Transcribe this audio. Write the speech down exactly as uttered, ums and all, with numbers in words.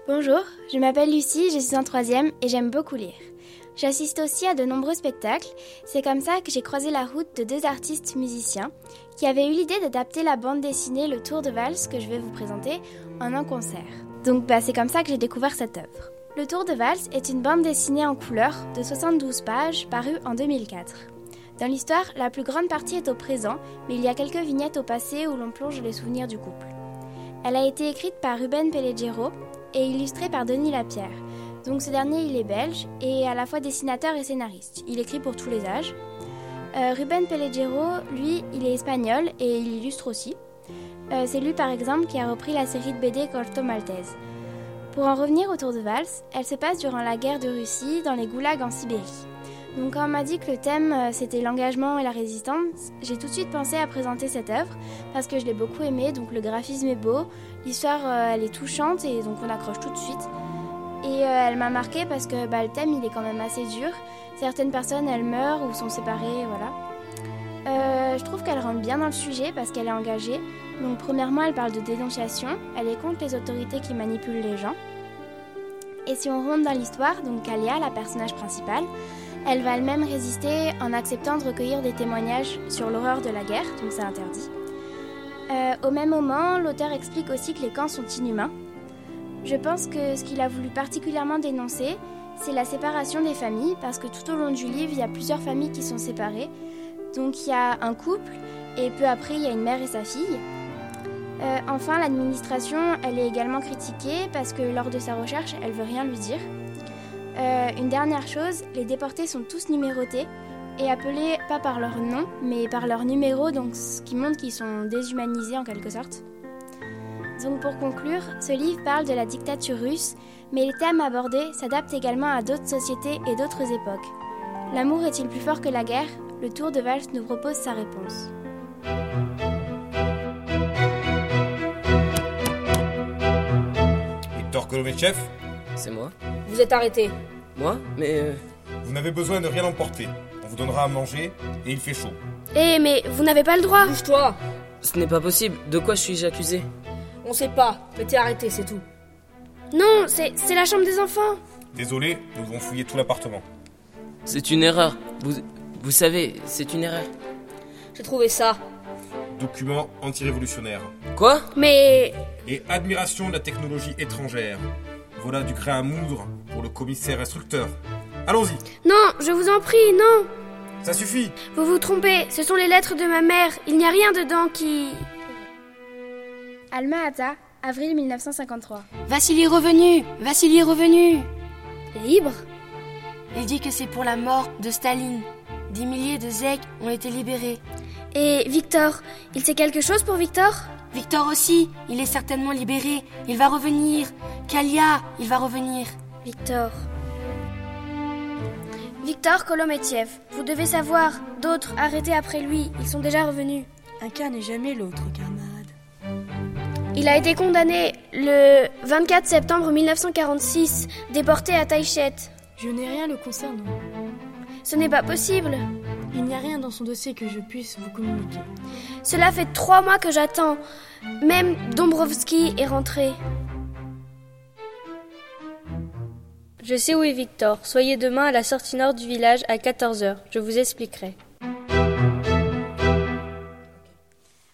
Bonjour, je m'appelle Lucie, je suis en troisième et j'aime beaucoup lire. J'assiste aussi à de nombreux spectacles. C'est comme ça que j'ai croisé la route de deux artistes musiciens qui avaient eu l'idée d'adapter la bande dessinée Le Tour de Valse que je vais vous présenter en un concert. Donc bah, c'est comme ça que j'ai découvert cette œuvre. Le Tour de Valse est une bande dessinée en couleur de soixante-douze pages parue en deux mille quatre. Dans l'histoire, la plus grande partie est au présent, mais il y a quelques vignettes au passé où l'on plonge les souvenirs du couple. Elle a été écrite par Ruben Pellegero et illustrée par Denis Lapierre. Donc ce dernier, il est belge et à la fois dessinateur et scénariste. Il écrit pour tous les âges. Euh, Ruben Pellegero, lui, il est espagnol et il illustre aussi. Euh, c'est lui, par exemple, qui a repris la série de B D Corto Maltese. Pour en revenir au Tour de Valse, elle se passe durant la guerre de Russie, dans les goulags en Sibérie. Donc quand on m'a dit que le thème euh, c'était l'engagement et la résistance, j'ai tout de suite pensé à présenter cette œuvre parce que je l'ai beaucoup aimée, donc le graphisme est beau, l'histoire euh, elle est touchante et donc on accroche tout de suite. Et euh, elle m'a marquée parce que bah, le thème il est quand même assez dur, certaines personnes elles meurent ou sont séparées, voilà. Euh, je trouve qu'elle rentre bien dans le sujet parce qu'elle est engagée. Donc premièrement elle parle de dénonciation, elle est contre les autorités qui manipulent les gens. Et si on rentre dans l'histoire, donc Kalia, la personnage principale, elle va elle-même résister en acceptant de recueillir des témoignages sur l'horreur de la guerre, donc c'est interdit. Euh, au même moment, l'auteur explique aussi que les camps sont inhumains. Je pense que ce qu'il a voulu particulièrement dénoncer, c'est la séparation des familles, parce que tout au long du livre, il y a plusieurs familles qui sont séparées. Donc il y a un couple, et peu après, il y a une mère et sa fille. Euh, enfin, l'administration, elle est également critiquée, parce que lors de sa recherche, elle veut rien lui dire. Euh, une dernière chose, les déportés sont tous numérotés et appelés pas par leur nom, mais par leur numéro, donc ce qui montre qu'ils sont déshumanisés en quelque sorte. Donc pour conclure, ce livre parle de la dictature russe, mais les thèmes abordés s'adaptent également à d'autres sociétés et d'autres époques. L'amour est-il plus fort que la guerre ? Le Tour de Valse nous propose sa réponse. Victor Kolometchev ? C'est moi. Vous êtes arrêté. Moi ? Mais... Euh... Vous n'avez besoin de rien emporter. On vous donnera à manger et il fait chaud. Eh mais vous n'avez pas le droit. Bouge-toi. Ce n'est pas possible. De quoi suis-je accusé ? On sait pas. Mais t'es arrêté, c'est tout. Non, c'est, c'est la chambre des enfants. Désolé, nous devons fouiller tout l'appartement. C'est une erreur. Vous, vous savez, c'est une erreur. J'ai trouvé ça. Document anti-révolutionnaire. Quoi ? Mais... Et admiration de la technologie étrangère. Voilà du grain à moudre pour le commissaire instructeur. Allons-y. Non, je vous en prie, non. Ça suffit. Vous vous trompez, ce sont les lettres de ma mère. Il n'y a rien dedans qui... Alma-Ata, avril mille neuf cent cinquante-trois. Vassili est revenu, Vassili est revenu. Libre ? Il dit que c'est pour la mort de Staline. Des milliers de zèques ont été libérés. Et Victor, il sait quelque chose pour Victor ? Victor aussi, il est certainement libéré. Il va revenir. Kalia, il va revenir. Victor. Victor Kolometchev, vous devez savoir, d'autres arrêtés après lui, ils sont déjà revenus. Un cas n'est jamais l'autre, camarade. Il a été condamné le vingt-quatre septembre mille neuf cent quarante-six, déporté à Taïchet. Je n'ai rien le concernant. Ce n'est pas possible. Il n'y a rien dans son dossier que je puisse vous communiquer. Cela fait trois mois que j'attends. Même Dombrovski est rentré. Je sais où est Victor. Soyez demain à la sortie nord du village à quatorze heures. Je vous expliquerai.